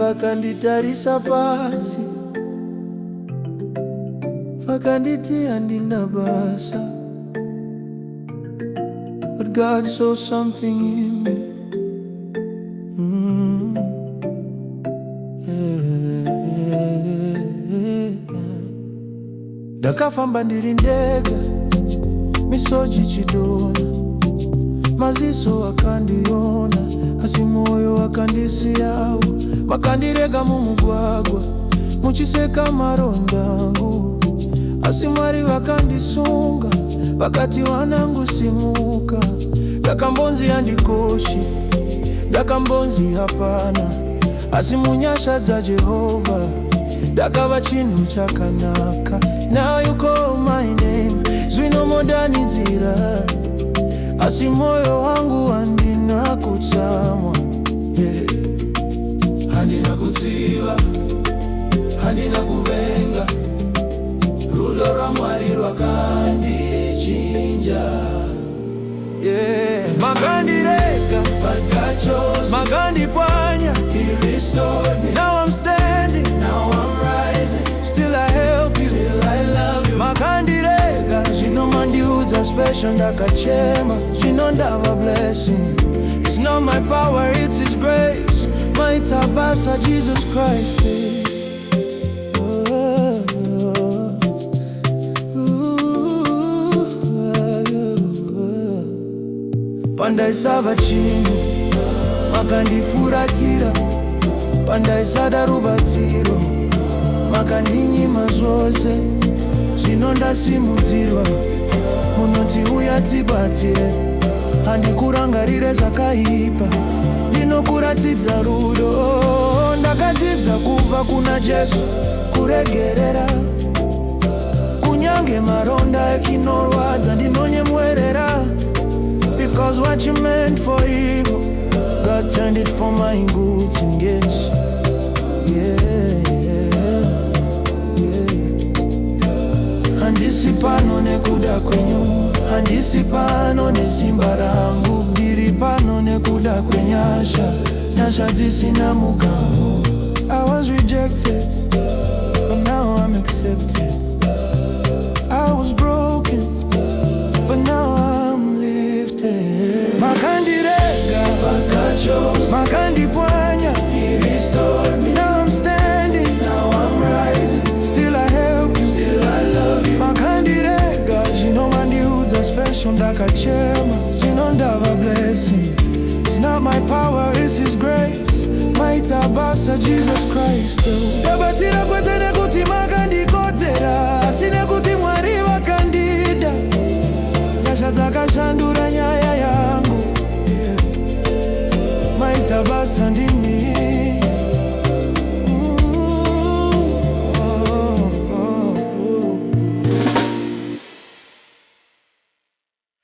vakanditarisa pasi, vakanditi handina basa. But God saw something in me. Ndakafamba ndiri ndega, misozi chidona, maziso akandiona, asi moyo akandisiyawo. Makandirega mumugwagwa, muchiseka marondangu, asi Mwari vakandisunga, vakati wanangu simuka. Ndakambonzi handikoshi, ndakambonzi hapana, asi munyasha dza Jehova ndakava chinhu chakanaka. Now you call my name, zvino modanidzira, asi moyo wangu handina kutsamwa. Handina kutsiva, handina kuvenga, rudo rwa Mwari rwakandichinja. Makandirega, makandipwanya, He restored me. Now I'm standing, now I'm rising, still I help you, still I love you. Makandirega, zvino mandiudza special ndakachema, zvino ndava blessing. It's not my power, it's His grace. Maita basa Jesus Christ. Pandaisava chinhu, makandifuratira. Pandaisada rubatsiro, makandinyima zvose. Zvino ndasimudzirwa, munoti uya tibatsire. Handikurangarire zvakaipa, ndinokuratidza rudo. Ndakadzidza kubva kuna Jesu, kuregerera. Kunyange maronda ekinorwadza ndinonyemwerera. Because what you meant for evil, God turned it for my good. Yes, handisi pano nekuda kwenyu, handisi pano nesimba rangu, ndiri pano nekuda kwenyasha, nyasha dzisina mugaro. I was rejected, but now I'm accepted. I was broken, but now I'm lifted. Makandirega, makandipwanya, He restored me. Now I'm standing, now I'm rising, still I help you, still I love you. Makandirega, zvino mandiudza special ndakachema, zvino ndava blessing. It's not my power, it's His grace. Maita basa Jesus Christ. Ndabatira kwete nekuti makandikodzera, asi nekuti Mwari vakandida. Nyasha dzakashandura nyaya